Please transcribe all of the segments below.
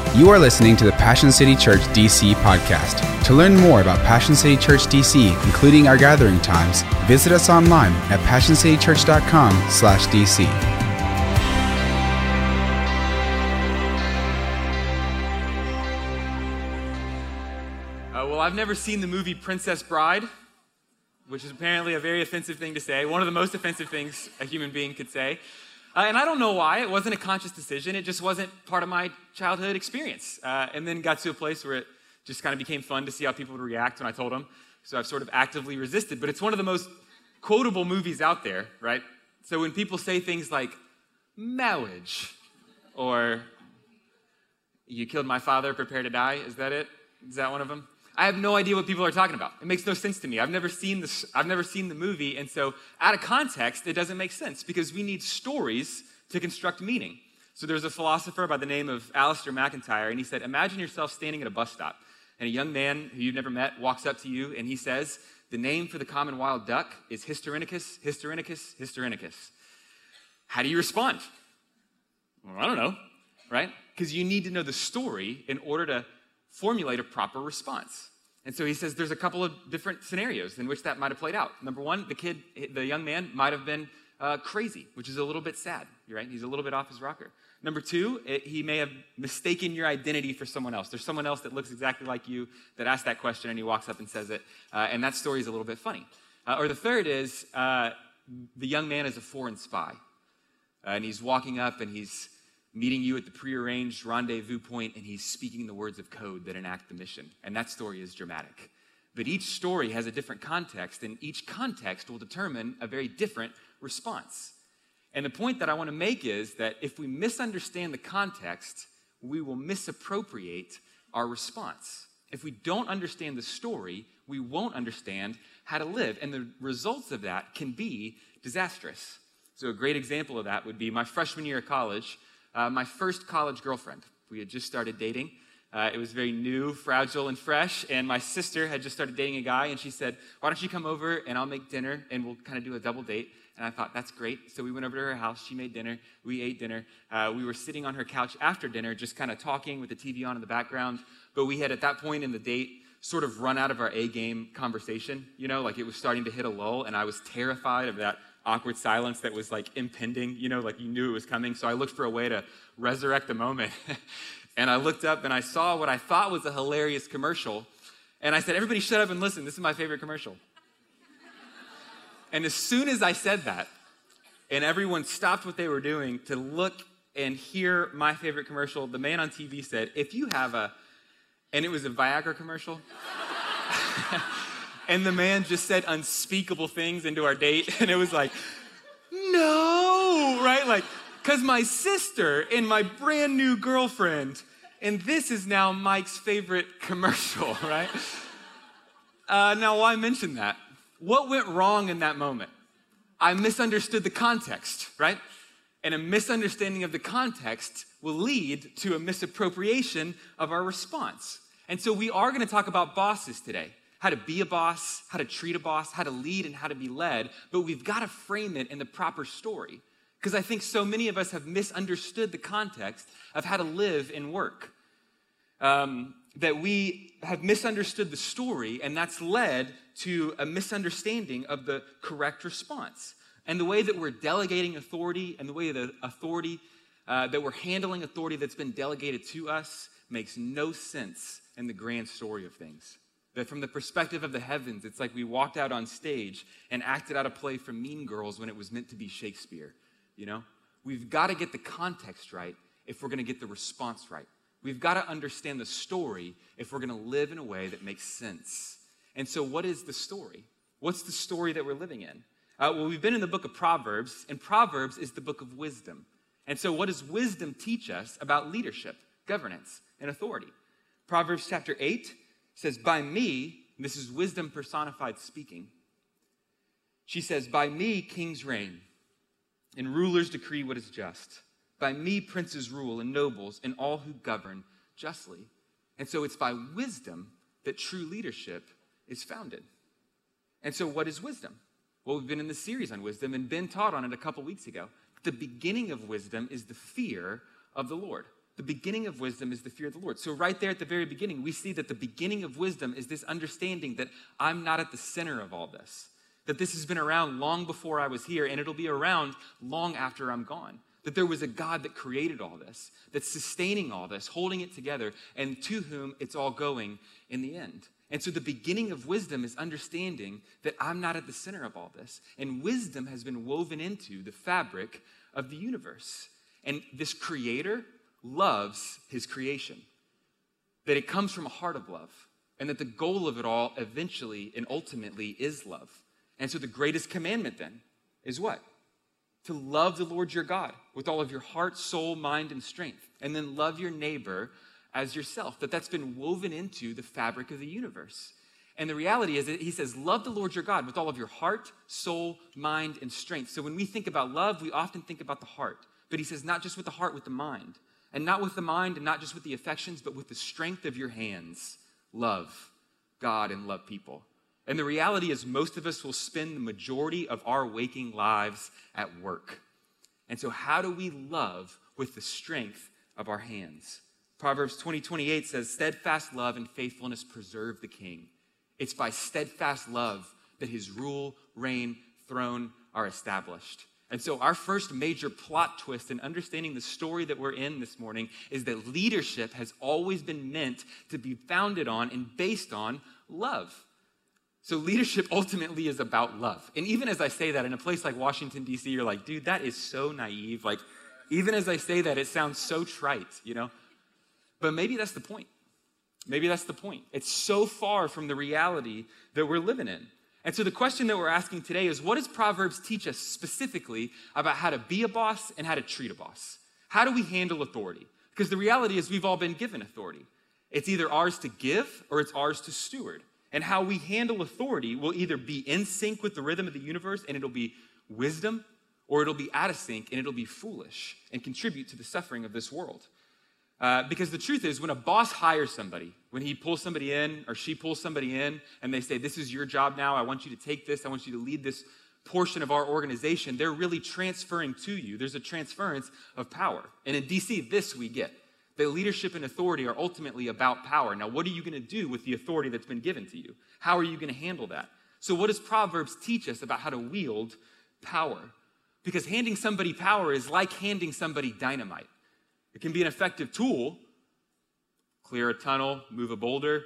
You are listening to the Passion City Church DC podcast. To learn more about Passion City Church DC, including our gathering times, visit us online at passioncitychurch.com/DC. Well, I've never seen the movie Princess Bride, which is apparently a very offensive thing to say, one of the most offensive things a human being could say. And I don't know why. It wasn't a conscious decision. It just wasn't part of my childhood experience. And then got to a place where it just kind of became fun to see how people would react when I told them. So I've sort of actively resisted. But it's one of the most quotable movies out there, right? So when people say things like, marriage, or you killed my father, prepare to die, is that it? Is that one of them? I have no idea what people are talking about. It makes no sense to me. I've never seen the movie, and so out of context, it doesn't make sense because we need stories to construct meaning. So there's a philosopher by the name of Alistair McIntyre, and he said, imagine yourself standing at a bus stop, and a young man who you've never met walks up to you, and he says, the name for the common wild duck is Hystericus, Hystericus, Hystericus. How do you respond? Well, I don't know, right? Because you need to know the story in order to formulate a proper response. And so he says there's a couple of different scenarios in which that might have played out. Number one, the young man might have been crazy, which is a little bit sad, right? He's a little bit off his rocker. Number two, he may have mistaken your identity for someone else. There's someone else that looks exactly like you that asked that question and he walks up and says it, and that story is a little bit funny. Or the third is the young man is a foreign spy, and he's walking up and he's meeting you at the prearranged rendezvous point, and he's speaking the words of code that enact the mission. And that story is dramatic. But each story has a different context, and each context will determine a very different response. And the point that I want to make is that if we misunderstand the context, we will misappropriate our response. If we don't understand the story, we won't understand how to live. And the results of that can be disastrous. So a great example of that would be my freshman year of college. My first college girlfriend. We had just started dating. It was very new, fragile, and fresh. And my sister had just started dating a guy, and she said, why don't you come over and I'll make dinner and we'll kind of do a double date. And I thought, that's great. So we went over to her house. She made dinner. We ate dinner. We were sitting on her couch after dinner, just kind of talking with the TV on in the background. But we had, at that point in the date, sort of run out of our A-game conversation. You know, like it was starting to hit a lull, and I was terrified of that awkward silence that was like impending, you know, like you knew it was coming. So I looked for a way to resurrect the moment. And I looked up and I saw what I thought was a hilarious commercial. And I said, everybody shut up and listen. This is my favorite commercial. And as soon as I said that, and everyone stopped what they were doing to look and hear my favorite commercial, the man on TV said, if you have and it was a Viagra commercial. And the man just said unspeakable things into our date. And it was like, no, right? Like, because my sister and my brand new girlfriend, and this is now Mike's favorite commercial, right? Now, why mention that? What went wrong in that moment? I misunderstood the context, right? And a misunderstanding of the context will lead to a misappropriation of our response. And so we are going to talk about bosses today. How to be a boss, how to treat a boss, how to lead, and how to be led. But we've got to frame it in the proper story. Because I think so many of us have misunderstood the context of how to live and work. That we have misunderstood the story, and that's led to a misunderstanding of the correct response. And the way that we're delegating authority, and the way that that we're handling authority that's been delegated to us makes no sense in the grand story of things. That from the perspective of the heavens, it's like we walked out on stage and acted out a play from Mean Girls when it was meant to be Shakespeare, you know? We've got to get the context right if we're going to get the response right. We've got to understand the story if we're going to live in a way that makes sense. And so what is the story? What's the story that we're living in? Well, we've been in the book of Proverbs, and Proverbs is the book of wisdom. And so what does wisdom teach us about leadership, governance, and authority? Proverbs chapter 8 says, by me, and this is wisdom personified speaking, she says, by me kings reign, and rulers decree what is just. By me princes rule, and nobles, and all who govern justly. And so it's by wisdom that true leadership is founded. And so what is wisdom? Well, we've been in this series on wisdom, and Ben taught on it a couple weeks ago. The beginning of wisdom is the fear of the Lord. the beginning of wisdom is the fear of the Lord. So right there at the very beginning, we see that the beginning of wisdom is this understanding that I'm not at the center of all this, that this has been around long before I was here, and it'll be around long after I'm gone, that there was a God that created all this, that's sustaining all this, holding it together, and to whom it's all going in the end. And so the beginning of wisdom is understanding that I'm not at the center of all this, and wisdom has been woven into the fabric of the universe. And this creator loves his creation, that it comes from a heart of love, and that the goal of it all eventually and ultimately is love. And so the greatest commandment then is what? To love the Lord your God with all of your heart, soul, mind, and strength, and then love your neighbor as yourself, that's been woven into the fabric of the universe. And the reality is that he says, love the Lord your God with all of your heart, soul, mind, and strength. So when we think about love, we often think about the heart. But he says, not just with the heart, with the mind. And not with the mind and not just with the affections, but with the strength of your hands. Love God and love people. And the reality is most of us will spend the majority of our waking lives at work. And so how do we love with the strength of our hands? Proverbs 20:28 says, steadfast love and faithfulness preserve the king. It's by steadfast love that his rule, reign, throne are established. And so our first major plot twist in understanding the story that we're in this morning is that leadership has always been meant to be founded on and based on love. So leadership ultimately is about love. And even as I say that, in a place like Washington, D.C., you're like, dude, that is so naive. Like, even as I say that, it sounds so trite, you know? But maybe that's the point. Maybe that's the point. It's so far from the reality that we're living in. And so the question that we're asking today is, what does Proverbs teach us specifically about how to be a boss and how to treat a boss? How do we handle authority? Because the reality is we've all been given authority. It's either ours to give or it's ours to steward. And how we handle authority will either be in sync with the rhythm of the universe and it'll be wisdom, or it'll be out of sync and it'll be foolish and contribute to the suffering of this world. Because the truth is, when a boss hires somebody, when he pulls somebody in or she pulls somebody in and they say, this is your job now, I want you to take this, I want you to lead this portion of our organization, they're really transferring to you. There's a transference of power. And in DC, this we get. That leadership and authority are ultimately about power. Now, what are you going to do with the authority that's been given to you? How are you going to handle that? So what does Proverbs teach us about how to wield power? Because handing somebody power is like handing somebody dynamite. It can be an effective tool, clear a tunnel, move a boulder,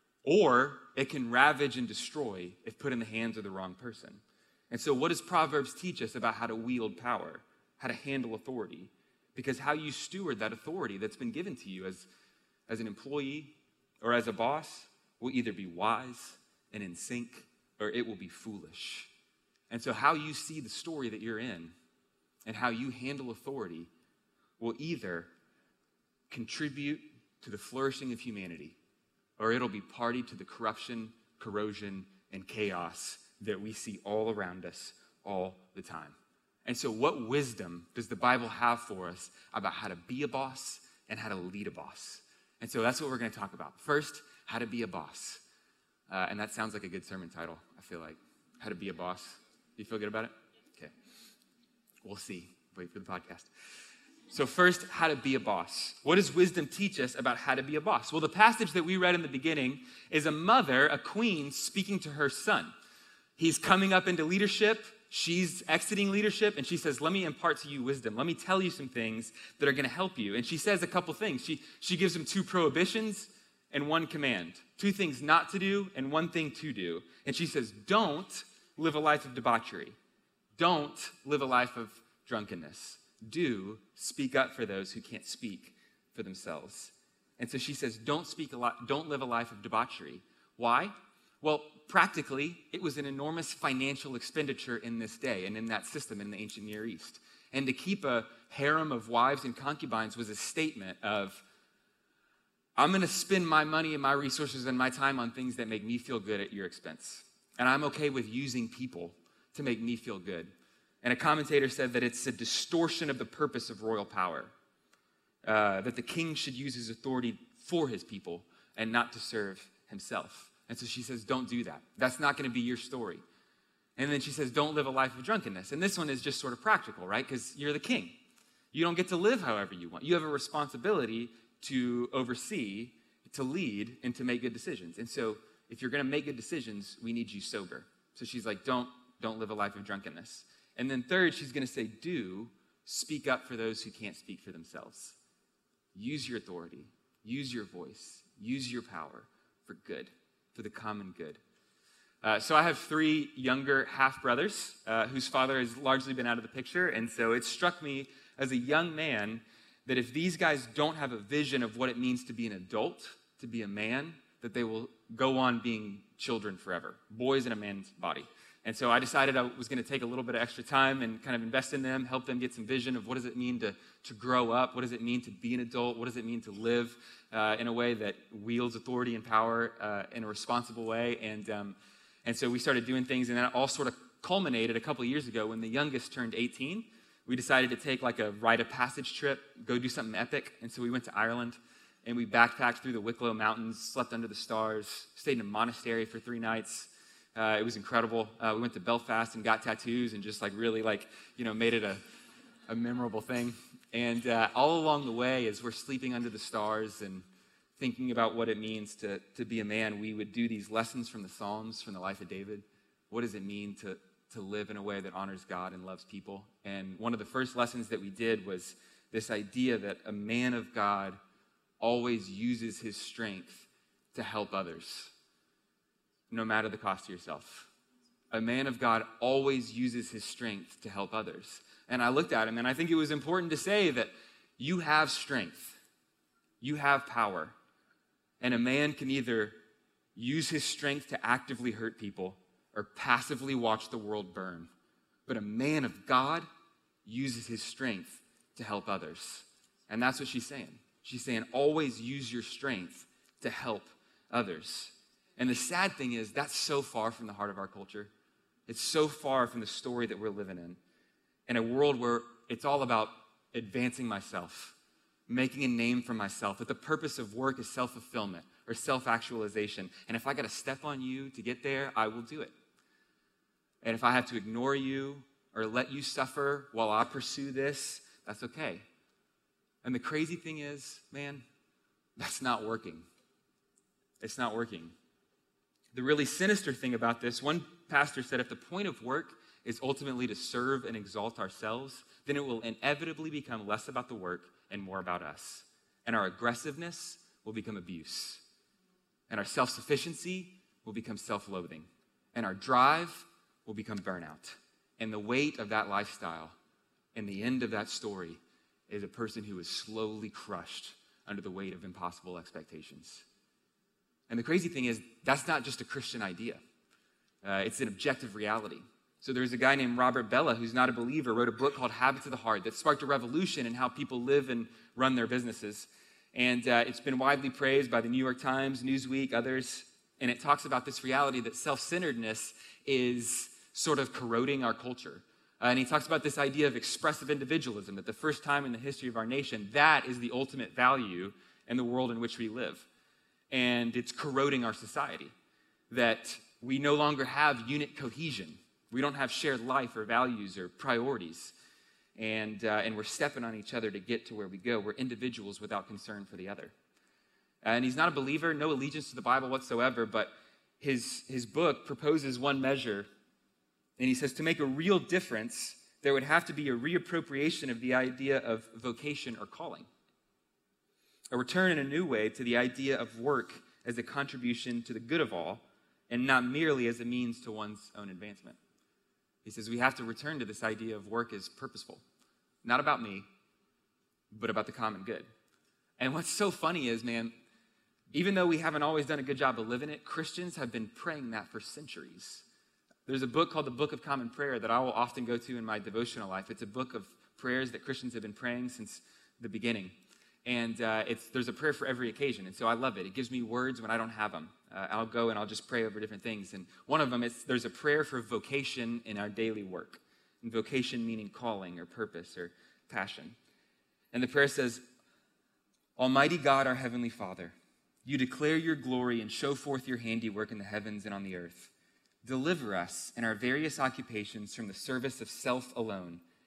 or it can ravage and destroy if put in the hands of the wrong person. And so what does Proverbs teach us about how to wield power, how to handle authority? Because how you steward that authority that's been given to you as an employee or as a boss will either be wise and in sync, or it will be foolish. And so how you see the story that you're in and how you handle authority will either contribute to the flourishing of humanity, or it'll be party to the corruption, corrosion, and chaos that we see all around us all the time. And so what wisdom does the Bible have for us about how to be a boss and how to lead a boss? And so that's what we're going to talk about. First, how to be a boss. And that sounds like a good sermon title, I feel like. How to be a boss. Do you feel good about it? Okay. We'll see. Wait for the podcast. So first, how to be a boss. What does wisdom teach us about how to be a boss? Well, the passage that we read in the beginning is a mother, a queen, speaking to her son. He's coming up into leadership. She's exiting leadership, and she says, let me impart to you wisdom. Let me tell you some things that are going to help you. And she says a couple things. She gives him 2 prohibitions and 1 command. 2 things not to do and 1 thing to do. And she says, don't live a life of debauchery. Don't live a life of drunkenness. Do speak up for those who can't speak for themselves. And so she says, don't live a life of debauchery. Why? Well, practically, it was an enormous financial expenditure in this day and in that system in the ancient Near East. And to keep a harem of wives and concubines was a statement of, I'm going to spend my money and my resources and my time on things that make me feel good at your expense. And I'm okay with using people to make me feel good. And a commentator said that it's a distortion of the purpose of royal power, that the king should use his authority for his people and not to serve himself. And so she says, don't do that. That's not going to be your story. And then she says, don't live a life of drunkenness. And this one is just sort of practical, right? Because you're the king. You don't get to live however you want. You have a responsibility to oversee, to lead, and to make good decisions. And so if you're going to make good decisions, we need you sober. So she's like, don't live a life of drunkenness. And then third, she's going to say, speak up for those who can't speak for themselves. Use your authority. Use your voice. Use your power for good, for the common good. So I have 3 younger half-brothers whose father has largely been out of the picture. And so it struck me as a young man that if these guys don't have a vision of what it means to be an adult, to be a man, that they will go on being children forever, boys in a man's body. And so I decided I was going to take a little bit of extra time and kind of invest in them, help them get some vision of what does it mean to grow up, what does it mean to be an adult, what does it mean to live in a way that wields authority and power in a responsible way. And so we started doing things, and that all sort of culminated a couple of years ago when the youngest turned 18. We decided to take like a rite of passage trip, go do something epic. And so we went to Ireland, and we backpacked through the Wicklow Mountains, slept under the stars, stayed in a monastery for 3 nights. It was incredible. We went to Belfast and got tattoos and just really made it a memorable thing. And all along the way, as we're sleeping under the stars and thinking about what it means to be a man, we would do these lessons from the Psalms, from the life of David. What does it mean to live in a way that honors God and loves people? And one of the first lessons that we did was this idea that a man of God always uses his strength to help others, no matter the cost to yourself. A man of God always uses his strength to help others. And I looked at him, and I think it was important to say that you have strength, you have power, and a man can either use his strength to actively hurt people or passively watch the world burn. But a man of God uses his strength to help others. And that's what she's saying. She's saying, always use your strength to help others. And the sad thing is, that's so far from the heart of our culture. It's so far from the story that we're living in a world where it's all about advancing myself, making a name for myself, that the purpose of work is self-fulfillment or self-actualization. And if I got to step on you to get there, I will do it. And if I have to ignore you or let you suffer while I pursue this, that's okay. And the crazy thing is, man, that's not working. It's not working. The really sinister thing about this, one pastor said, if the point of work is ultimately to serve and exalt ourselves, then it will inevitably become less about the work and more about us. And our aggressiveness will become abuse. And our self-sufficiency will become self-loathing. And our drive will become burnout. And the weight of that lifestyle and the end of that story is a person who is slowly crushed under the weight of impossible expectations. And the crazy thing is, that's not just a Christian idea. It's an objective reality. So there's a guy named Robert Bella, who's not a believer, wrote a book called Habits of the Heart that sparked a revolution in how people live and run their businesses. And it's been widely praised by the New York Times, Newsweek, others. And it talks about this reality that self-centeredness is sort of corroding our culture. And he talks about this idea of expressive individualism, that the first time in the history of our nation, that is the ultimate value in the world in which we live. And it's corroding our society, that we no longer have unit cohesion. We don't have shared life or values or priorities. And we're stepping on each other to get to where we go. We're individuals without concern for the other. And he's not a believer, no allegiance to the Bible whatsoever, but his book proposes one measure. And he says, to make a real difference, there would have to be a reappropriation of the idea of vocation or calling. A return in a new way to the idea of work as a contribution to the good of all, and not merely as a means to one's own advancement. He says we have to return to this idea of work as purposeful. Not about me, but about the common good. And what's so funny is, man, even though we haven't always done a good job of living it, Christians have been praying that for centuries. There's a book called the Book of Common Prayer that I will often go to in my devotional life. It's a book of prayers that Christians have been praying since the beginning. And there's a prayer for every occasion. And so I love it. It gives me words when I don't have them. I'll go and I'll just pray over different things. And one of them is there's a prayer for vocation in our daily work. And vocation meaning calling or purpose or passion. And the prayer says, Almighty God, our Heavenly Father, you declare your glory and show forth your handiwork in the heavens and on the earth. Deliver us in our various occupations from the service of self alone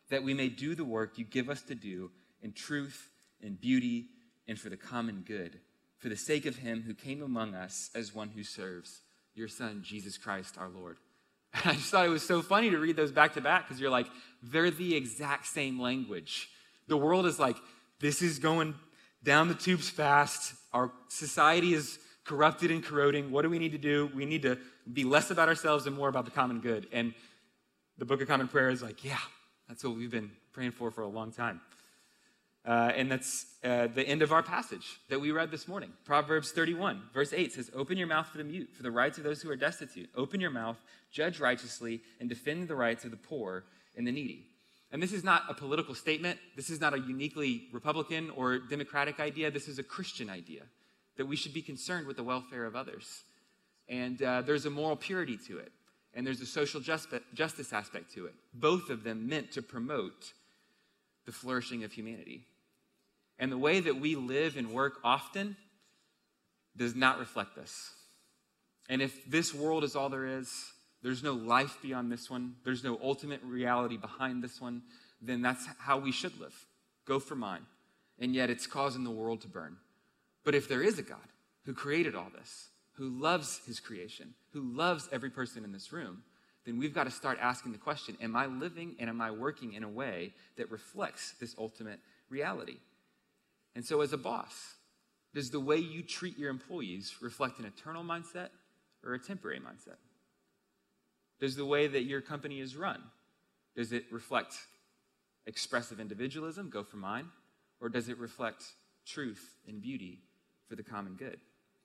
that we may do the work you give us to do in truth, in beauty, and for the common good, for the sake of him who came among us as one who serves, your Son, Jesus Christ, our Lord. I just thought it was so funny to read those back to back because you're like, they're the exact same language. The world is like, this is going down the tubes fast. Our society is corrupted and corroding. What do we need to do? We need to be less about ourselves and more about the common good. And the Book of Common Prayer is like, yeah, that's what we've been praying for a long time. And that's the end of our passage that we read this morning. Proverbs 31, verse 8 says, open your mouth for the mute, for the rights of those who are destitute. Open your mouth, judge righteously, and defend the rights of the poor and the needy. And this is not a political statement. This is not a uniquely Republican or Democratic idea. This is a Christian idea that we should be concerned with the welfare of others. And there's a moral purity to it. And there's a social justice aspect to it. Both of them meant to promote the flourishing of humanity. And the way that we live and work often does not reflect this. And if this world is all there is, there's no life beyond this one, there's no ultimate reality behind this one, then that's how we should live. Go for mine. And yet it's causing the world to burn. But if there is a God who created all this, who loves his creation, who loves every person in this room, then we've got to start asking the question, am I living and am I working in a way that reflects this ultimate reality? And so as a boss, does the way you treat your employees reflect an eternal mindset or a temporary mindset? Does the way that your company is run, does it reflect expressive individualism, go for mine, or does it reflect truth and beauty for the common good?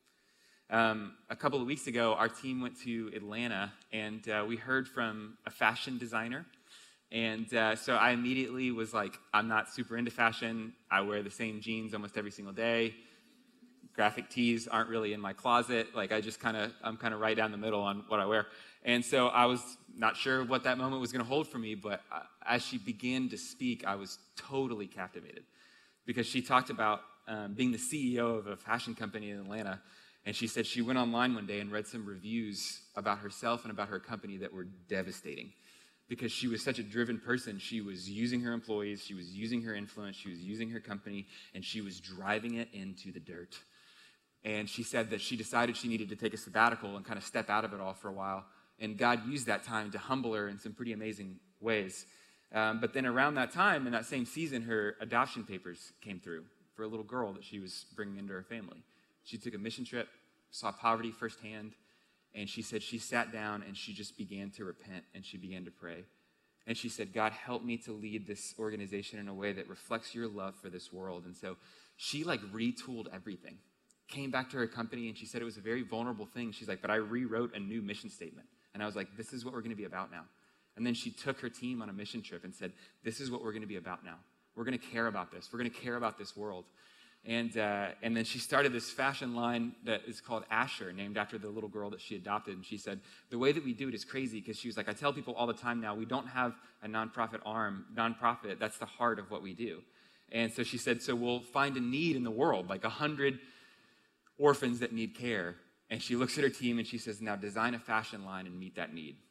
A couple of weeks ago, our team went to Atlanta, and we heard from a fashion designer. And so I immediately was like, I'm not super into fashion. I wear the same jeans almost every single day. Graphic tees aren't really in my closet. Like I'm kind of right down the middle on what I wear. And so I was not sure what that moment was going to hold for me, but as she began to speak, I was totally captivated because she talked about being the CEO of a fashion company in Atlanta. And she said she went online one day and read some reviews about herself and about her company that were devastating. Because she was such a driven person, she was using her employees, she was using her influence, she was using her company, and she was driving it into the dirt. And she said that she decided she needed to take a sabbatical and kind of step out of it all for a while. And God used that time to humble her in some pretty amazing ways. But then around that time, in that same season, her adoption papers came through for a little girl that she was bringing into her family. She took a mission trip, saw poverty firsthand, and she said she sat down and she just began to repent and she began to pray. And she said, God, help me to lead this organization in a way that reflects your love for this world. And so she retooled everything, came back to her company, and she said it was a very vulnerable thing. She's like, but I rewrote a new mission statement. And I was like, this is what we're going to be about now. And then she took her team on a mission trip and said, this is what we're going to be about now. We're going to care about this. We're going to care about this world. And then she started this fashion line that is called Asher, named after the little girl that she adopted. And she said, the way that we do it is crazy because she was like, I tell people all the time now, we don't have a nonprofit arm. Nonprofit, that's the heart of what we do. And so she said, so we'll find a need in the world, like 100 orphans that need care. And she looks at her team and she says, now design a fashion line and meet that need.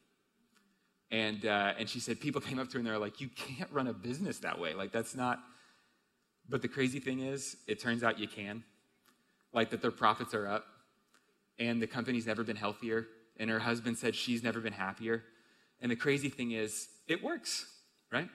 And she said, people came up to her and they're like, you can't run a business that way. Like, that's not... But the crazy thing is, it turns out you can. Like that their profits are up, and the company's never been healthier, and her husband said she's never been happier. And the crazy thing is, it works, right?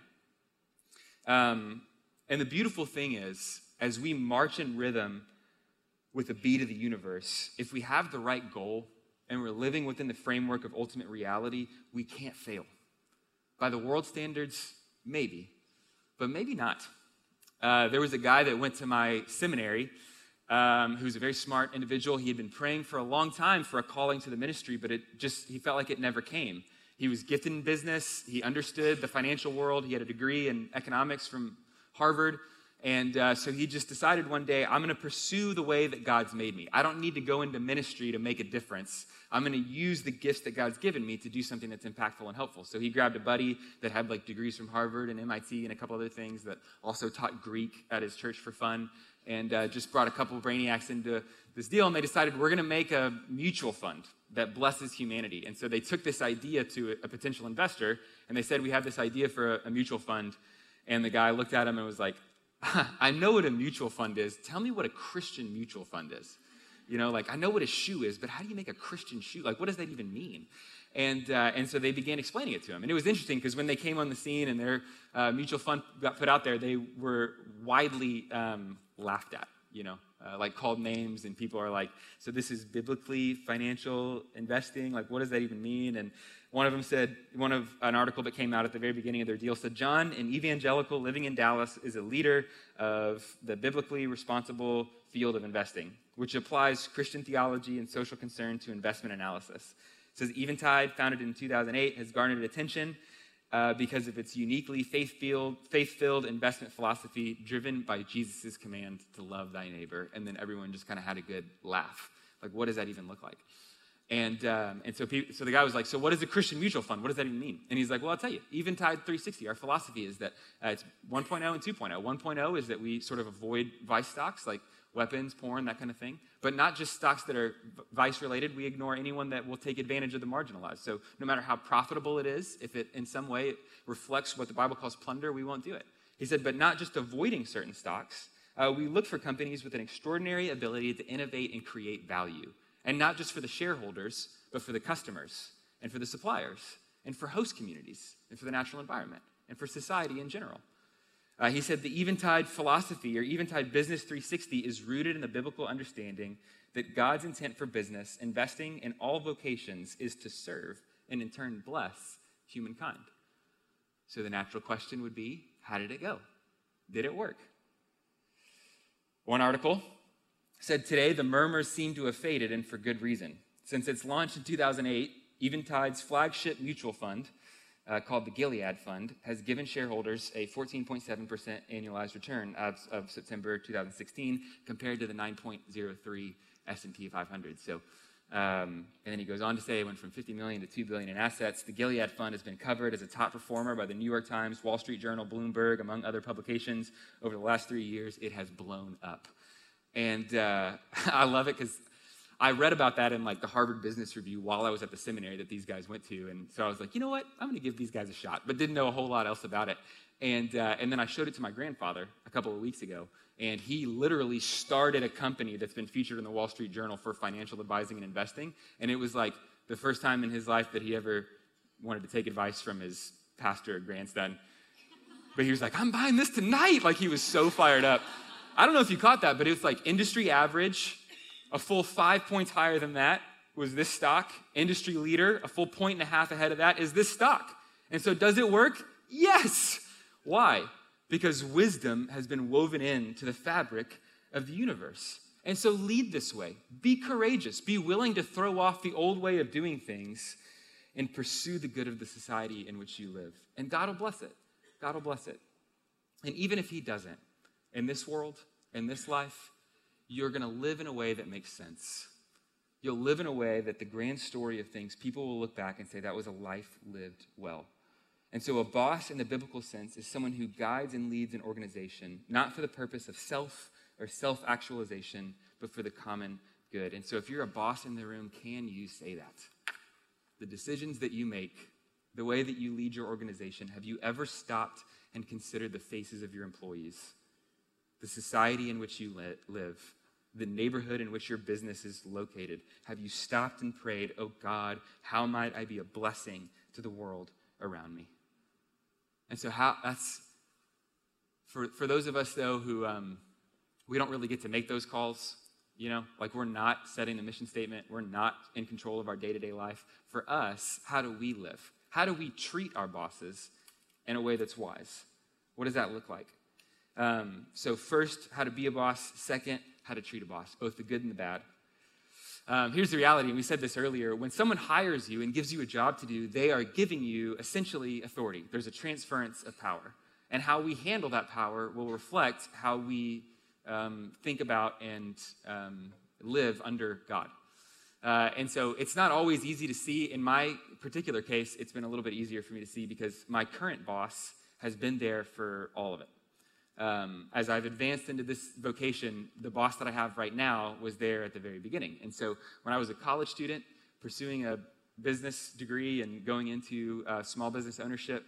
And the beautiful thing is, as we march in rhythm with the beat of the universe, if we have the right goal, and we're living within the framework of ultimate reality, we can't fail. By the world standards, maybe, but maybe not. There was a guy that went to my seminary who's a very smart individual. He had been praying for a long time for a calling to the ministry, but he felt like it never came. He was gifted in business. He understood the financial world. He had a degree in economics from Harvard. And so he just decided one day, I'm going to pursue the way that God's made me. I don't need to go into ministry to make a difference. I'm going to use the gifts that God's given me to do something that's impactful and helpful. So he grabbed a buddy that had degrees from Harvard and MIT and a couple other things, that also taught Greek at his church for fun. and just brought a couple of brainiacs into this deal, and they decided we're going to make a mutual fund that blesses humanity. And so they took this idea to a potential investor, and they said, we have this idea for a mutual fund. And the guy looked at him and was like, I know what a mutual fund is. Tell me what a Christian mutual fund is. I know what a shoe is, but how do you make a Christian shoe? What does that even mean? And so they began explaining it to him. And it was interesting because when they came on the scene and their mutual fund got put out there, they were widely laughed at, called names, and people are like, so this is biblically financial investing? What does that even mean? And one of them said, an article that came out at the very beginning of their deal said, John, an evangelical living in Dallas, is a leader of the biblically responsible field of investing, which applies Christian theology and social concern to investment analysis. It says Eventide, founded in 2008, has garnered attention because of its uniquely faith-filled investment philosophy driven by Jesus' command to love thy neighbor. And then everyone just kind of had a good laugh. What does that even look like? And so the guy was like, so what is a Christian mutual fund? What does that even mean? And he's like, well, I'll tell you. Eventide 360, our philosophy is that it's 1.0 and 2.0. 1.0 is that we sort of avoid vice stocks like weapons, porn, that kind of thing. But not just stocks that are vice-related. We ignore anyone that will take advantage of the marginalized. So no matter how profitable it is, if it in some way it reflects what the Bible calls plunder, we won't do it. He said, but not just avoiding certain stocks. We look for companies with an extraordinary ability to innovate and create value. And not just for the shareholders, but for the customers, and for the suppliers, and for host communities, and for the natural environment, and for society in general. He said the Eventide philosophy, or Eventide Business 360, is rooted in the biblical understanding that God's intent for business, investing in all vocations, is to serve and in turn bless humankind. So the natural question would be, how did it go? Did it work? One article said today the murmurs seem to have faded, and for good reason. Since its launch in 2008, Eventide's flagship mutual fund, called the Gilead Fund, has given shareholders a 14.7% annualized return of September 2016 compared to the 9.03 S&P 500. So, and then he goes on to say it went from 50 million to 2 billion in assets. The Gilead Fund has been covered as a top performer by the New York Times, Wall Street Journal, Bloomberg, among other publications. Over the last 3 years, it has blown up. And I love it because I read about that in the Harvard Business Review while I was at the seminary that these guys went to. And so I was like, you know what? I'm going to give these guys a shot, but didn't know a whole lot else about it. And then I showed it to my grandfather a couple of weeks ago. And he literally started a company that's been featured in the Wall Street Journal for financial advising and investing. And it was the first time in his life that he ever wanted to take advice from his pastor or grandson. But he was like, I'm buying this tonight. He was so fired up. I don't know if you caught that, but it was industry average, a full 5 points higher than that was this stock. Industry leader, a full 1.5 points ahead of that is this stock. And so does it work? Yes. Why? Because wisdom has been woven into the fabric of the universe. And so lead this way. Be courageous. Be willing to throw off the old way of doing things and pursue the good of the society in which you live. And God will bless it. God will bless it. And even if he doesn't, in this world, in this life, you're going to live in a way that makes sense. You'll live in a way that the grand story of things, people will look back and say, that was a life lived well. And so a boss in the biblical sense is someone who guides and leads an organization, not for the purpose of self or self-actualization, but for the common good. And so if you're a boss in the room, can you say that? The decisions that you make, the way that you lead your organization, have you ever stopped and considered the faces of your employees? The society in which you live, the neighborhood in which your business is located. Have you stopped and prayed, oh God, how might I be a blessing to the world around me? And so that's, for those of us though who we don't really get to make those calls, we're not setting the mission statement, we're not in control of our day-to-day life. For us, how do we live? How do we treat our bosses in a way that's wise? What does that look like? So first, how to be a boss. Second, how to treat a boss, both the good and the bad. Here's the reality, and we said this earlier. When someone hires you and gives you a job to do, they are giving you essentially authority. There's a transference of power. And how we handle that power will reflect how we think about and live under God. And so it's not always easy to see. In my particular case, it's been a little bit easier for me to see because my current boss has been there for all of it. as I've advanced into this vocation, the boss that I have right now was there at the very beginning. And so when I was a college student pursuing a business degree and going into small business ownership,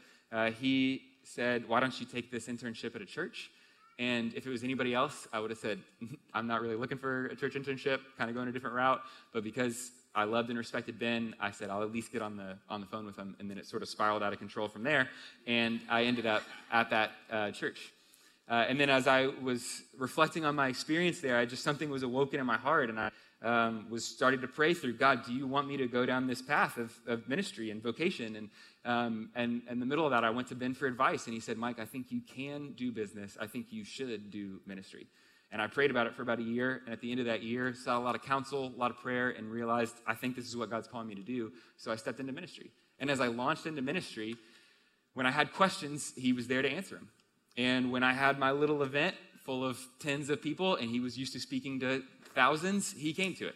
he said, why don't you take this internship at a church? And if it was anybody else, I would have said, I'm not really looking for a church internship, kind of going a different route. But because I loved and respected Ben, I said, I'll at least get on the phone with him. And then it sort of spiraled out of control from there. And I ended up at that church. And then as I was reflecting on my experience there, something was awoken in my heart. And I was starting to pray through, God, do you want me to go down this path of ministry and vocation? And in the middle of that, I went to Ben for advice, and he said, Mike, I think you can do business. I think you should do ministry. And I prayed about it for about a year, and at the end of that year, saw a lot of counsel, a lot of prayer, and realized, I think this is what God's calling me to do. So I stepped into ministry. And as I launched into ministry, when I had questions, he was there to answer them. And when I had my little event full of tens of people, and he was used to speaking to thousands, he came to it.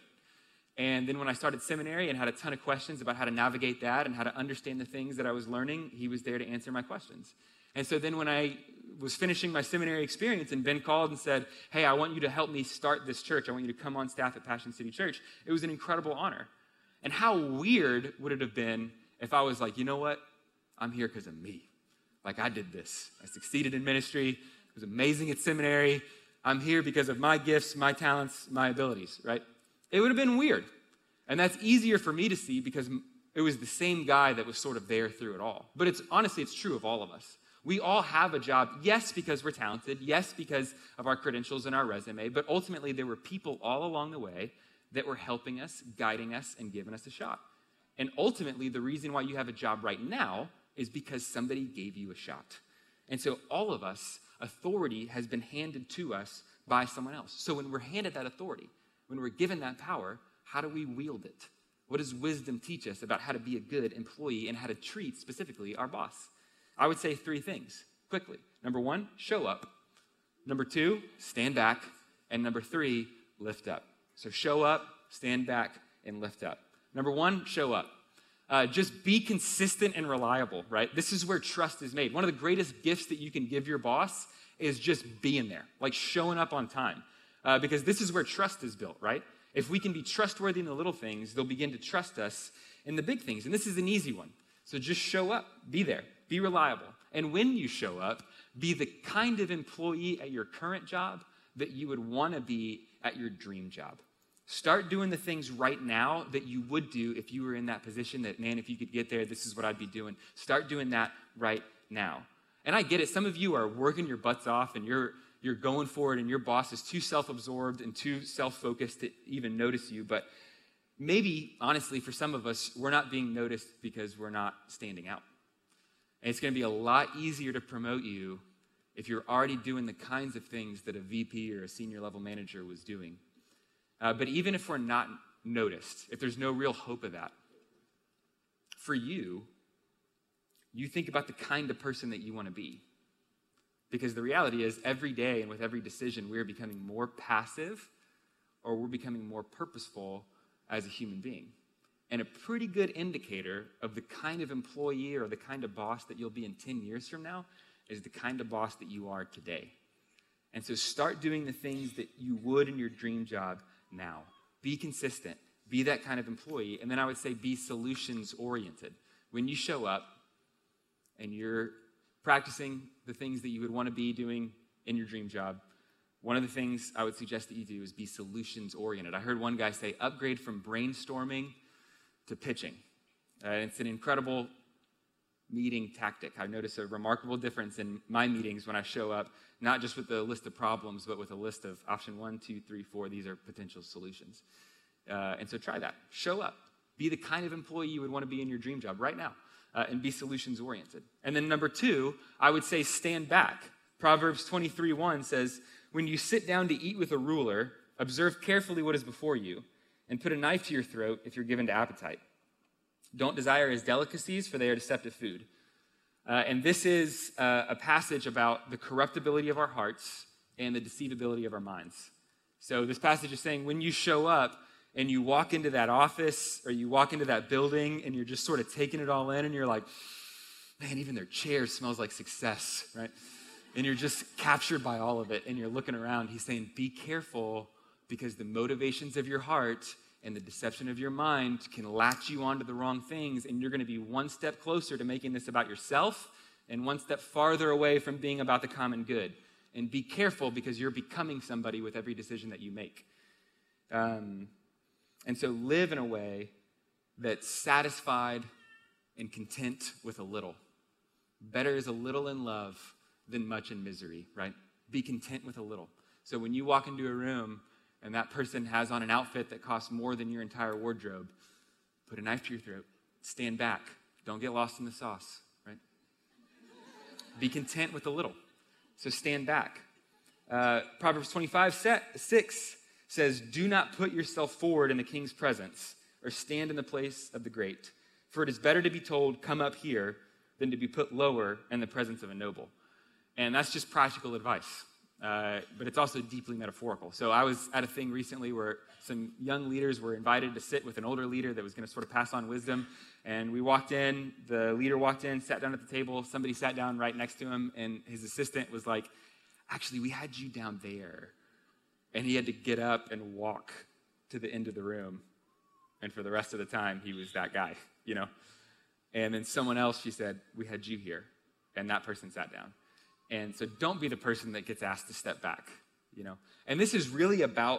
And then when I started seminary and had a ton of questions about how to navigate that and how to understand the things that I was learning, he was there to answer my questions. And so then when I was finishing my seminary experience and Ben called and said, hey, I want you to help me start this church. I want you to come on staff at Passion City Church. It was an incredible honor. And how weird would it have been if I was like, you know what? I'm here because of me. Like, I did this. I succeeded in ministry. It was amazing at seminary. I'm here because of my gifts, my talents, my abilities, right? It would have been weird. And that's easier for me to see because it was the same guy that was sort of there through it all. But honestly, it's true of all of us. We all have a job, yes, because we're talented, yes, because of our credentials and our resume, but ultimately there were people all along the way that were helping us, guiding us, and giving us a shot. And ultimately, the reason why you have a job right now is because somebody gave you a shot. And so all of us, authority has been handed to us by someone else. So when we're handed that authority, when we're given that power, how do we wield it? What does wisdom teach us about how to be a good employee and how to treat specifically our boss? I would say 3 things quickly. Number 1, show up. Number 2, stand back. And number 3, lift up. So show up, stand back, and lift up. Number 1, show up. Just be consistent and reliable, right? This is where trust is made. One of the greatest gifts that you can give your boss is just being there, like showing up on time. Because this is where trust is built, right? If we can be trustworthy in the little things, they'll begin to trust us in the big things. And this is an easy one. So just show up, be there, be reliable. And when you show up, be the kind of employee at your current job that you would want to be at your dream job. Start doing the things right now that you would do if you were in that position that, man, if you could get there, this is what I'd be doing. Start doing that right now. And I get it. Some of you are working your butts off and you're going for it and your boss is too self-absorbed and too self-focused to even notice you. But maybe, honestly, for some of us, we're not being noticed because we're not standing out. And it's going to be a lot easier to promote you if you're already doing the kinds of things that a VP or a senior level manager was doing. But even if we're not noticed, if there's no real hope of that, for you think about the kind of person that you want to be. Because the reality is, every day and with every decision, we're becoming more passive or we're becoming more purposeful as a human being. And a pretty good indicator of the kind of employee or the kind of boss that you'll be in 10 years from now is the kind of boss that you are today. And so start doing the things that you would in your dream job now. Be consistent. Be that kind of employee. And then I would say be solutions-oriented. When you show up and you're practicing the things that you would want to be doing in your dream job, one of the things I would suggest that you do is be solutions-oriented. I heard one guy say, upgrade from brainstorming to pitching. It's an incredible meeting tactic. I notice a remarkable difference in my meetings when I show up, not just with a list of problems, but with a list of option 1, 2, 3, 4. These are potential solutions. And so try that. Show up. Be the kind of employee you would want to be in your dream job right now, and be solutions-oriented. And then number 2, I would say stand back. Proverbs 23:1 says, when you sit down to eat with a ruler, observe carefully what is before you, and put a knife to your throat if you're given to appetite. Don't desire his delicacies, for they are deceptive food. And this is a passage about the corruptibility of our hearts and the deceivability of our minds. So this passage is saying when you show up and you walk into that office or you walk into that building and you're just sort of taking it all in and you're like, man, even their chair smells like success, right? and you're just captured by all of it, and you're looking around. He's saying, be careful, because the motivations of your heart and the deception of your mind can latch you onto the wrong things, and you're going to be one step closer to making this about yourself and one step farther away from being about the common good. And be careful, because you're becoming somebody with every decision that you make. And so live in a way that's satisfied and content with a little. Better is a little in love than much in misery, right? Be content with a little. So when you walk into a room and that person has on an outfit that costs more than your entire wardrobe, put a knife to your throat. Stand back. Don't get lost in the sauce, right? Be content with a little. So stand back. Proverbs 25:6 says, do not put yourself forward in the king's presence or stand in the place of the great. For it is better to be told, come up here, than to be put lower in the presence of a noble. And that's just practical advice. But it's also deeply metaphorical. So I was at a thing recently where some young leaders were invited to sit with an older leader that was going to sort of pass on wisdom. And we walked in, the leader walked in, sat down at the table, somebody sat down right next to him, and his assistant was like, actually, we had you down there. And he had to get up and walk to the end of the room. And for the rest of the time, he was that guy, you know. And then someone else, she said, we had you here. And that person sat down. And so don't be the person that gets asked to step back, you know. And this is really about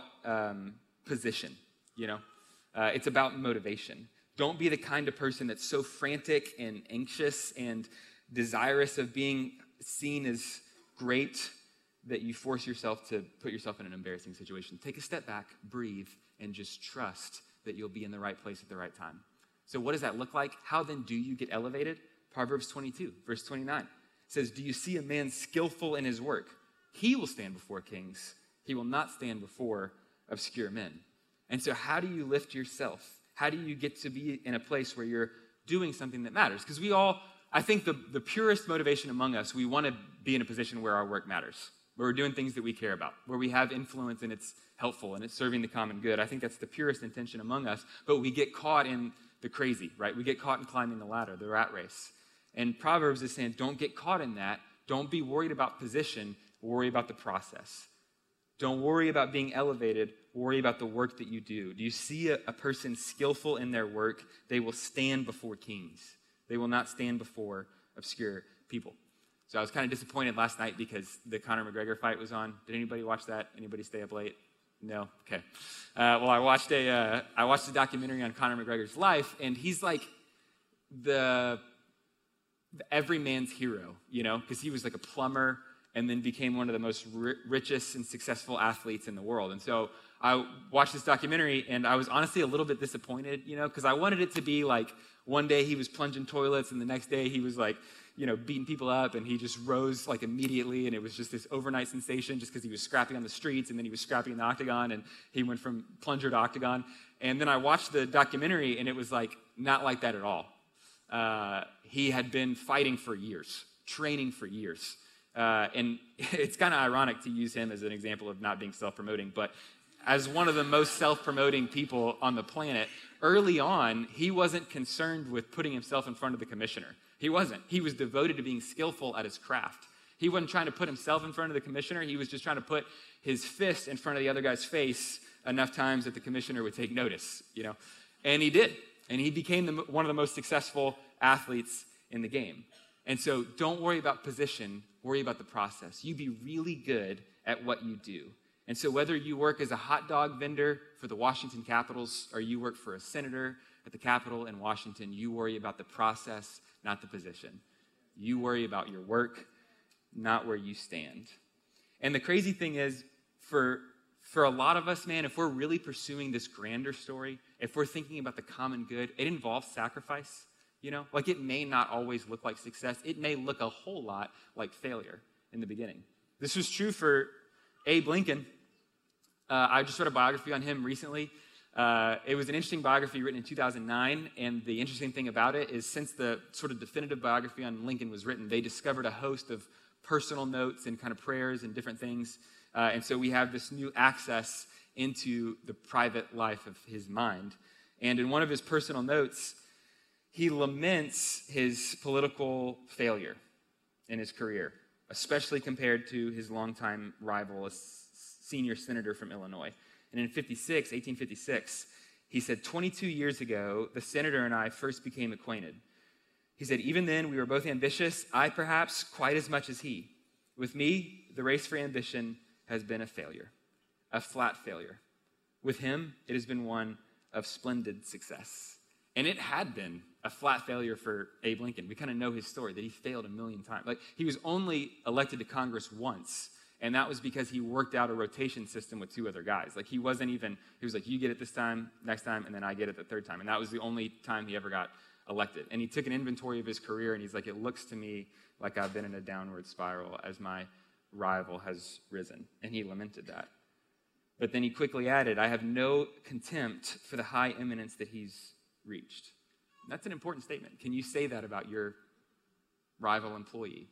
position, you know. It's about motivation. Don't be the kind of person that's so frantic and anxious and desirous of being seen as great that you force yourself to put yourself in an embarrassing situation. Take a step back, breathe, and just trust that you'll be in the right place at the right time. So what does that look like? How then do you get elevated? Proverbs 22, verse 29 says, do you see a man skillful in his work? He will stand before kings. He will not stand before obscure men. And so how do you lift yourself? How do you get to be in a place where you're doing something that matters? Because we all, I think the purest motivation among us, we want to be in a position where our work matters, where we're doing things that we care about, where we have influence and it's helpful and it's serving the common good. I think that's the purest intention among us, but we get caught in the crazy, right? We get caught in climbing the ladder, the rat race. And Proverbs is saying, don't get caught in that. Don't be worried about position, worry about the process. Don't worry about being elevated, worry about the work that you do. Do you see a person skillful in their work? They will stand before kings. They will not stand before obscure people. So I was kind of disappointed last night because the Conor McGregor fight was on. Did anybody watch that? Anybody stay up late? No? Okay. Well, I watched a documentary on Conor McGregor's life, and he's like the every man's hero, you know, because he was like a plumber and then became one of the most richest and successful athletes in the world. And so I watched this documentary, and I was honestly a little bit disappointed, you know, because I wanted it to be like one day he was plunging toilets, and the next day he was like, you know, beating people up, and he just rose like immediately, and it was just this overnight sensation just because he was scrapping on the streets, and then he was scrapping in the octagon, and he went from plunger to octagon. And then I watched the documentary, and it was like not like that at all. He had been fighting for years, training for years. And it's kind of ironic to use him as an example of not being self-promoting, but as one of the most self-promoting people on the planet, early on, he wasn't concerned with putting himself in front of the commissioner. He wasn't. He was devoted to being skillful at his craft. He wasn't trying to put himself in front of the commissioner. He was just trying to put his fist in front of the other guy's face enough times that the commissioner would take notice, you know. And he did. And he became one of the most successful athletes in the game. And so don't worry about position, worry about the process. You be really good at what you do. And so whether you work as a hot dog vendor for the Washington Capitals or you work for a senator at the Capitol in Washington, you worry about the process, not the position. You worry about your work, not where you stand. And the crazy thing is, for a lot of us, man, if we're really pursuing this grander story, if we're thinking about the common good, it involves sacrifice. You know, like it may not always look like success. It may look a whole lot like failure in the beginning. This was true for Abe Lincoln. I just read a biography on him recently. It was an interesting biography written in 2009, and the interesting thing about it is since the sort of definitive biography on Lincoln was written, they discovered a host of personal notes and kind of prayers and different things. And so we have this new access into the private life of his mind. And in one of his personal notes, he laments his political failure in his career. especially compared to his longtime rival, a senior senator from Illinois. And in 1856, he said, 22 years ago, the senator and I first became acquainted. He said, even then, we were both ambitious, I perhaps quite as much as he. With me, the race for ambition has been a failure, a flat failure. With him, it has been one of splendid success. And it had been a flat failure for Abe Lincoln. We kind of know his story, that he failed a million times. Like, he was only elected to Congress once, and that was because he worked out a rotation system with two other guys. Like, he was like, you get it this time, next time, and then I get it the third time. And that was the only time he ever got elected. And he took an inventory of his career, and he's like, it looks to me like I've been in a downward spiral as my rival has risen. And he lamented that. But then he quickly added, I have no contempt for the high eminence that he's reached. And that's an important statement. Can you say that about your rival employee?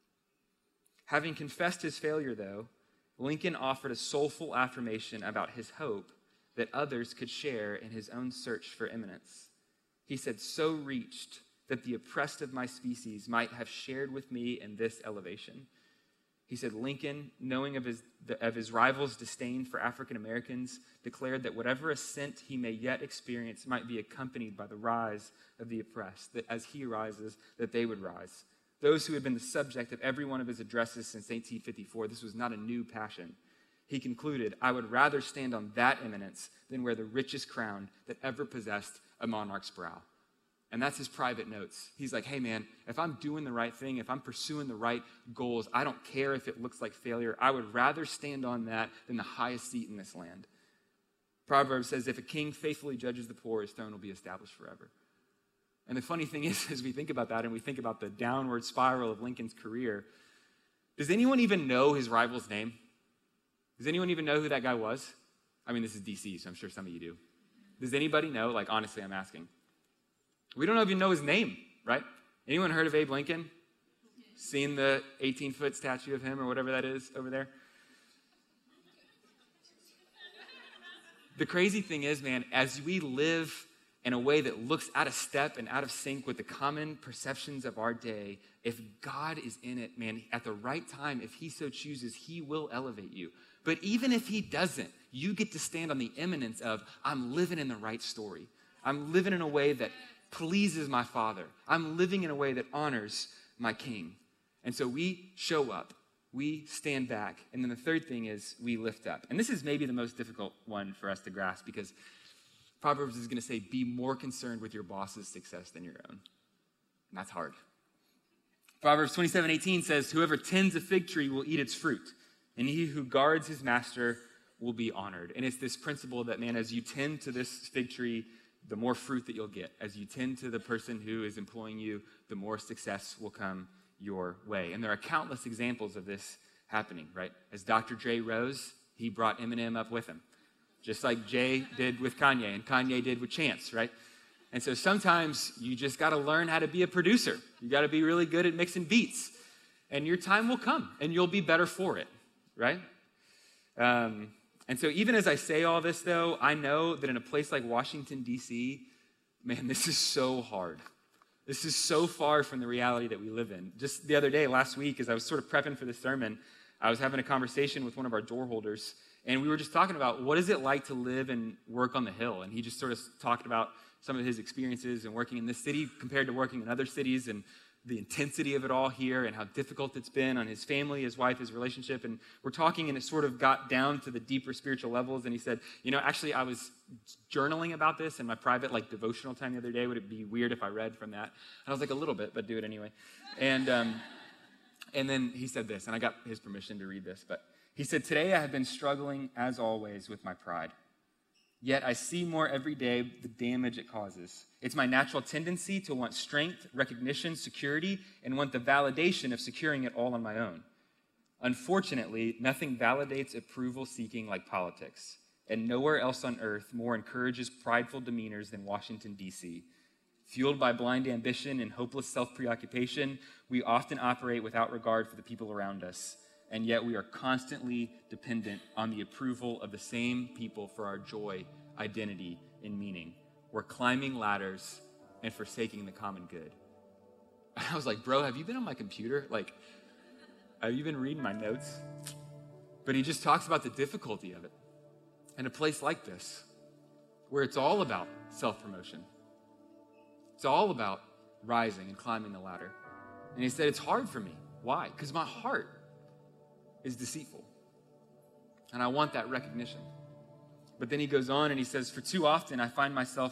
Having confessed his failure, though, Lincoln offered a soulful affirmation about his hope that others could share in his own search for eminence. He said, so reached that the oppressed of my species might have shared with me in this elevation. He said, Lincoln, knowing of his rival's disdain for African Americans, declared that whatever ascent he may yet experience might be accompanied by the rise of the oppressed, that as he rises, that they would rise. Those who had been the subject of every one of his addresses since 1854, this was not a new passion. He concluded, I would rather stand on that eminence than wear the richest crown that ever possessed a monarch's brow. And that's his private notes. He's like, hey man, if I'm doing the right thing, if I'm pursuing the right goals, I don't care if it looks like failure. I would rather stand on that than the highest seat in this land. Proverbs says, if a king faithfully judges the poor, his throne will be established forever. And the funny thing is, as we think about that and we think about the downward spiral of Lincoln's career, does anyone even know his rival's name? Does anyone even know who that guy was? I mean, this is DC, so I'm sure some of you do. Does anybody know? Like, honestly, I'm asking. We don't even know his name, right? Anyone heard of Abe Lincoln? Seen the 18-foot statue of him or whatever that is over there? The crazy thing is, man, as we live in a way that looks out of step and out of sync with the common perceptions of our day, if God is in it, man, at the right time, if he so chooses, he will elevate you. But even if he doesn't, you get to stand on the eminence of, I'm living in the right story. I'm living in a way that pleases my Father. I'm living in a way that honors my King. And so we show up, we stand back, and then the third thing is we lift up. And this is maybe the most difficult one for us to grasp, because Proverbs is going to say, be more concerned with your boss's success than your own. And that's hard. Proverbs 27:18 says, whoever tends a fig tree will eat its fruit, and he who guards his master will be honored. And it's this principle that, man, as you tend to this fig tree, the more fruit that you'll get. As you tend to the person who is employing you, the more success will come your way. And there are countless examples of this happening, right? As Dr. Dre rose, he brought Eminem up with him, just like Jay did with Kanye and Kanye did with Chance, right? And so sometimes you just got to learn how to be a producer. You got to be really good at mixing beats, and your time will come, and you'll be better for it, right? And so even as I say all this, though, I know that in a place like Washington, D.C., man, this is so hard. This is so far from the reality that we live in. Just the other day, last week, as I was sort of prepping for this sermon, I was having a conversation with one of our door holders, and we were just talking about what is it like to live and work on the Hill. And he just sort of talked about some of his experiences and working in this city compared to working in other cities, and the intensity of it all here and how difficult it's been on his family, his wife, his relationship. And we're talking, and it sort of got down to the deeper spiritual levels. And he said, actually, I was journaling about this in my private, devotional time the other day. Would it be weird if I read from that? And I was like, a little bit, but do it anyway. And then he said this, and I got his permission to read this. But he said, today I have been struggling, as always, with my pride. Yet I see more every day the damage it causes. It's my natural tendency to want strength, recognition, security, and want the validation of securing it all on my own. Unfortunately, nothing validates approval-seeking like politics, and nowhere else on earth more encourages prideful demeanors than Washington, D.C. Fueled by blind ambition and hopeless self-preoccupation, we often operate without regard for the people around us, and yet we are constantly dependent on the approval of the same people for our joy, identity, and meaning. We're climbing ladders and forsaking the common good. I was like, bro, have you been on my computer? Have you been reading my notes? But he just talks about the difficulty of it. In a place like this, where it's all about self-promotion. It's all about rising and climbing the ladder. And he said, it's hard for me. Why? Because my heart is deceitful. And I want that recognition. But then he goes on and he says, for too often I find myself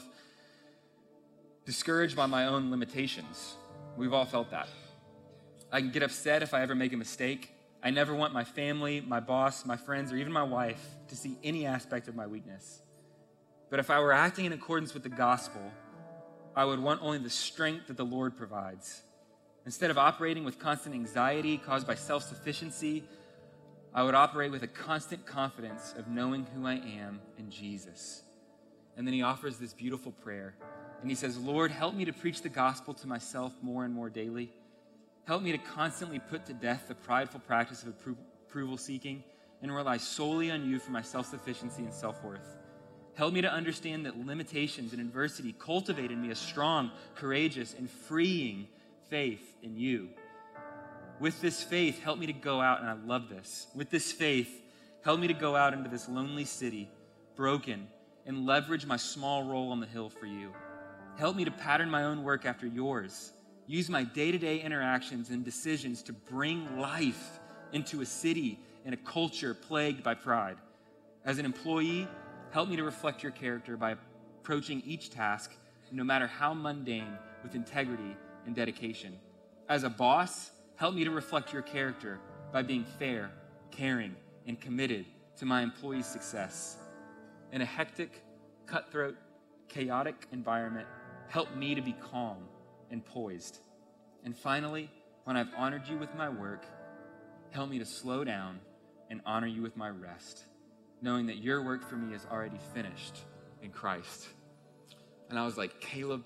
discouraged by my own limitations. We've all felt that. I can get upset if I ever make a mistake. I never want my family, my boss, my friends, or even my wife to see any aspect of my weakness. But if I were acting in accordance with the gospel, I would want only the strength that the Lord provides. Instead of operating with constant anxiety caused by self-sufficiency, I would operate with a constant confidence of knowing who I am in Jesus. And then he offers this beautiful prayer. And he says, Lord, help me to preach the gospel to myself more and more daily. Help me to constantly put to death the prideful practice of approval seeking and rely solely on you for my self-sufficiency and self-worth. Help me to understand that limitations and adversity cultivate in me a strong, courageous, and freeing faith in you. With this faith, help me to go out, and I love this. With this faith, help me to go out into this lonely city, broken, and leverage my small role on the hill for you. Help me to pattern my own work after yours. Use my day-to-day interactions and decisions to bring life into a city and a culture plagued by pride. As an employee, help me to reflect your character by approaching each task, no matter how mundane, with integrity and dedication. As a boss, help me to reflect your character by being fair, caring, and committed to my employees' success. In a hectic, cutthroat, chaotic environment, help me to be calm and poised. And finally, when I've honored you with my work, help me to slow down and honor you with my rest, knowing that your work for me is already finished in Christ. And I was like, Caleb,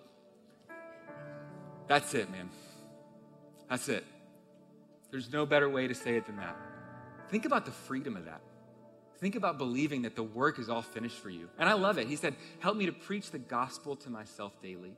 that's it, man. That's it. There's no better way to say it than that. Think about the freedom of that. Think about believing that the work is all finished for you. And I love it. He said, help me to preach the gospel to myself daily.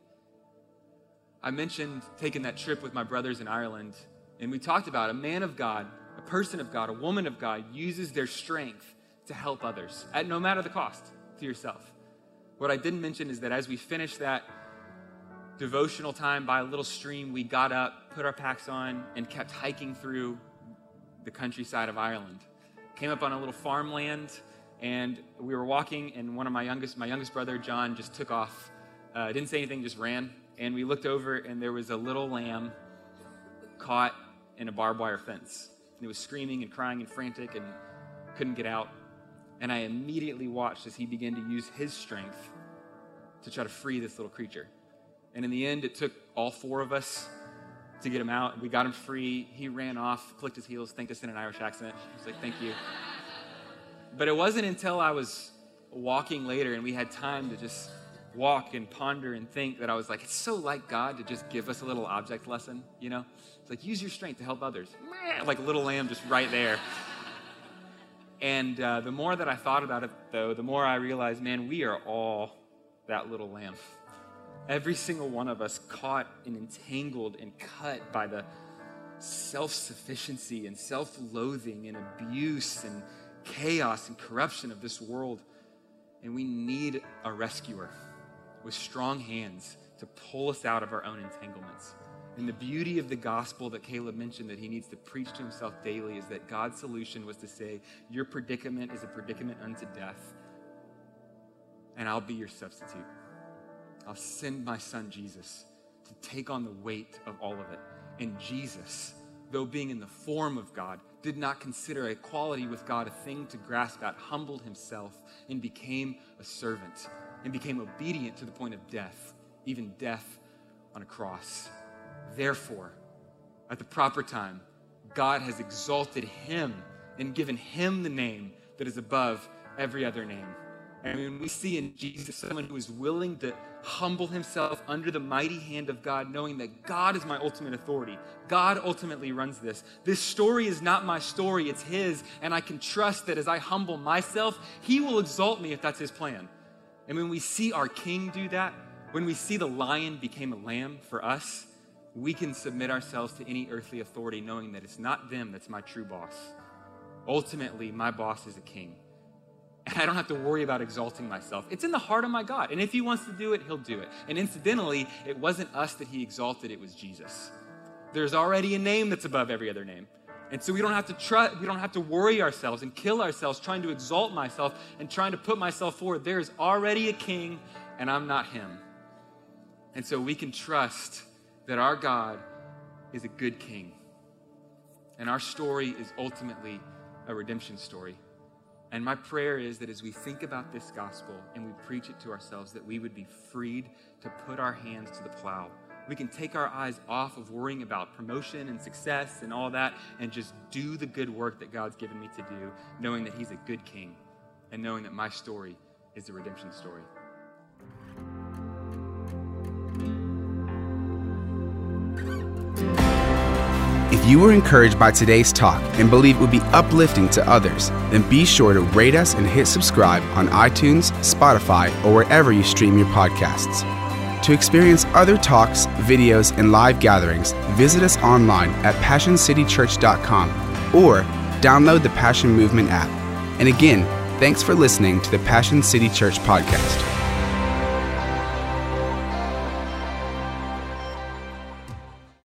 I mentioned taking that trip with my brothers in Ireland, and we talked about a man of God, a person of God, a woman of God uses their strength to help others at no matter the cost to yourself. What I didn't mention is that as we finished that devotional time by a little stream, we got up, put our packs on, and kept hiking through the countryside of Ireland. Came up on a little farmland, and we were walking, and my youngest brother, John, just took off. Didn't say anything, just ran. And we looked over, and there was a little lamb caught in a barbed wire fence. And it was screaming and crying and frantic and couldn't get out. And I immediately watched as he began to use his strength to try to free this little creature. And in the end, it took all four of us to get him out. We got him free. He ran off, clicked his heels, thanked us in an Irish accent. I was like, thank you. But it wasn't until I was walking later and we had time to just walk and ponder and think that I was like, it's so like God to just give us a little object lesson, you know? It's like, use your strength to help others. Like a little lamb just right there. And the more that I thought about it, though, the more I realized, man, we are all that little lamb. Every single one of us caught and entangled and cut by the self-sufficiency and self-loathing and abuse and chaos and corruption of this world. And we need a rescuer with strong hands to pull us out of our own entanglements. And the beauty of the gospel that Caleb mentioned that he needs to preach to himself daily is that God's solution was to say, your predicament is a predicament unto death, and I'll be your substitute. I'll send my son Jesus to take on the weight of all of it. And Jesus, though being in the form of God, did not consider equality with God a thing to grasp at, humbled himself and became a servant and became obedient to the point of death, even death on a cross. Therefore, at the proper time, God has exalted him and given him the name that is above every other name. And when we see in Jesus someone who is willing to humble himself under the mighty hand of God, knowing that God is my ultimate authority. God ultimately runs this. This story is not my story, it's his. And I can trust that as I humble myself, he will exalt me if that's his plan. And when we see our King do that, when we see the lion became a lamb for us, we can submit ourselves to any earthly authority knowing that it's not them that's my true boss. Ultimately, my boss is a king. And I don't have to worry about exalting myself. It's in the heart of my God. And if he wants to do it, he'll do it. And incidentally, it wasn't us that he exalted, it was Jesus. There's already a name that's above every other name. And so we don't have to worry ourselves and kill ourselves trying to exalt myself and trying to put myself forward. There is already a king, and I'm not him. And so we can trust that our God is a good king. And our story is ultimately a redemption story. And my prayer is that as we think about this gospel and we preach it to ourselves, that we would be freed to put our hands to the plow. We can take our eyes off of worrying about promotion and success and all that and just do the good work that God's given me to do, knowing that he's a good king and knowing that my story is a redemption story. If you were encouraged by today's talk and believe it would be uplifting to others, then be sure to rate us and hit subscribe on iTunes, Spotify, or wherever you stream your podcasts. To experience other talks, videos, and live gatherings, visit us online at PassionCityChurch.com or download the Passion Movement app. And again, thanks for listening to the Passion City Church podcast.